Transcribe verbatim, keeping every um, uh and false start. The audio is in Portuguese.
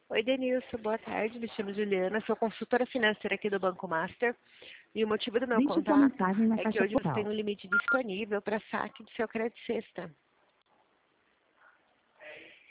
Oi, Denilson, boa tarde. Me chamo Juliana, sou consultora financeira aqui do Banco Master. E o motivo do meu Deixe sua contato mensagem na é que caixa hoje você tem postal. um limite disponível para saque do seu crédito sexta.